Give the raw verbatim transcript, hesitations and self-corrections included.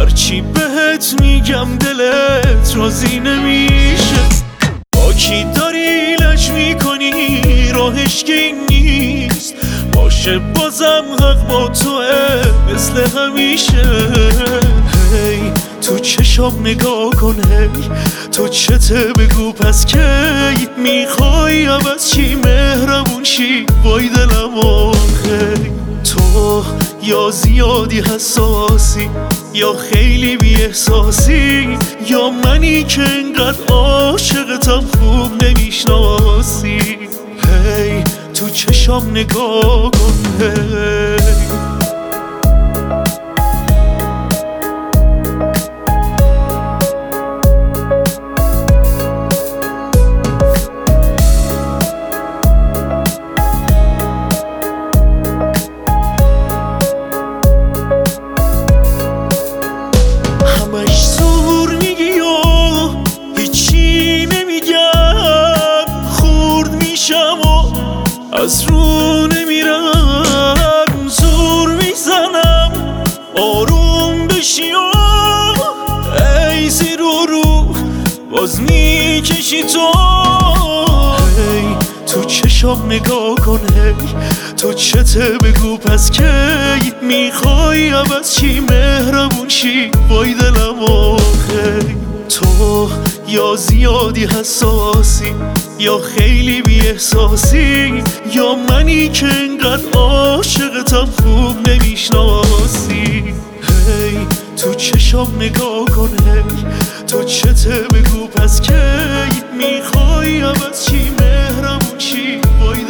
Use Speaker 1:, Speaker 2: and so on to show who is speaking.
Speaker 1: هرچی بهت میگم دلت راضی نمیشه. با کی داری لج میکنی راهش که این نیست، باشه بازم حق با توه مثل همیشه. هی تو چشام نگاه کن، هی تو چته بگو پس کی میخوای عوض چی مهربون شی وای دلم آخی. تو یا زیادی حساسی یا خیلی بی احساسی، یا منی که انقدر عاشقتم خوب نمیشناسی. هی تو چشام نگاه کن، هی از رو نمیرم، زور میزنم آروم بشی و ای زیر و رو باز میکشی تو. هی تو چشام نگاه کن، هی تو چته بگو پس کی میخوای عوض چی مهربون شی وای دلم آخی. تو یا زیادی حساسی یا خیلی بی احساسی، یا منی که انقدر عاشقتم خوب نمیشناسی. هی تو چشام نگاه کن، هی تو چته بگو پس کی میخوای عوض چی مهربون شی وای